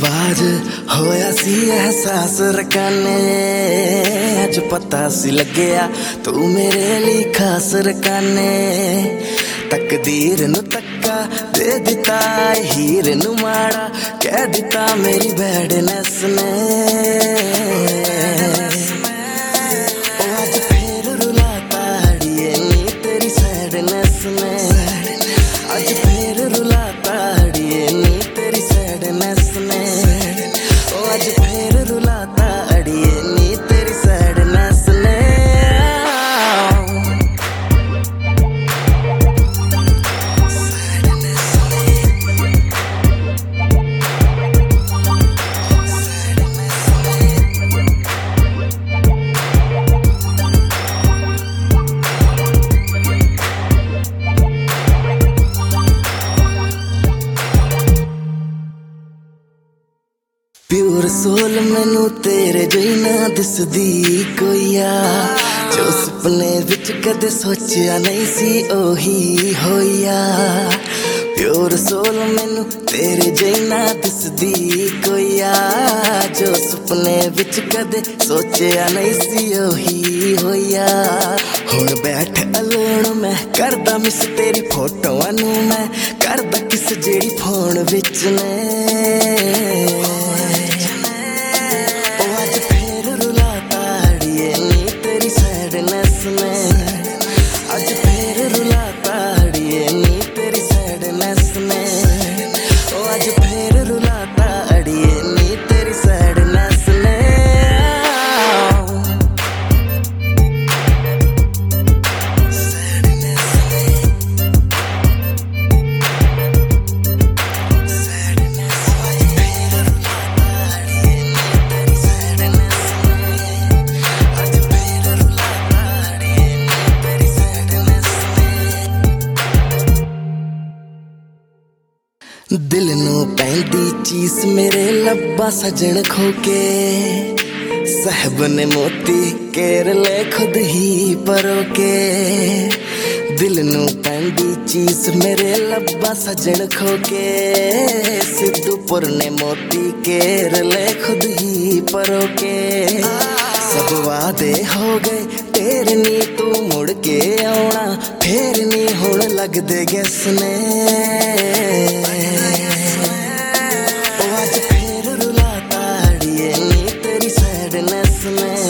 बाज होया सी एहसास रकाने अज पता सी लग्या तू मेरे लिए खास रकाने तकदीर नु तक्का दे दिता हीर नु माड़ा कह दिता मेरी बैडनेस ने अज फिर रुलाता अड़िए नी तेरी सैडनेस ने अज फिर रुलाता अड़िए नी तेरी सैडनेस ने अज फिर रुलाता अड़िए नी तेरी सैडनेस ने प्योर सोल मैनू तेरे जोई ना दिसदी कोईया जो सपने विच कदे सोचिया नहीं सी ओही होया प्योर सोल मैनू तेरे जोई ना दिसदी कोईया जो सपने विच कदे सोचिया नहीं सी ओही होया हुण बैठ अलोण मैं करदा मिस तेरी फोटोआं नू मैं करदा किस जेड़ी फोन विच ने अज फिर रुलाता अड़िए नी तेरी सैडनेस ने अज फिर रुलाता अड़िए नी तेरी सैडनेस ने दिल नू पैंदी चीज मेरे लब्बा सजन खोके साहब ने मोती केर ले खुद ही परोके दिल नू पैंदी चीज मेरे लब्बा सजन खोके सिद्धूपुर ने मोती केर ले खुद ही परोके सब वादे हो गए तेरे नी तू मुड़ के आना फिर नी हुण लगदे गैस ने अज फिर रुलाता अड़िए नी तेरी सैडनेस ने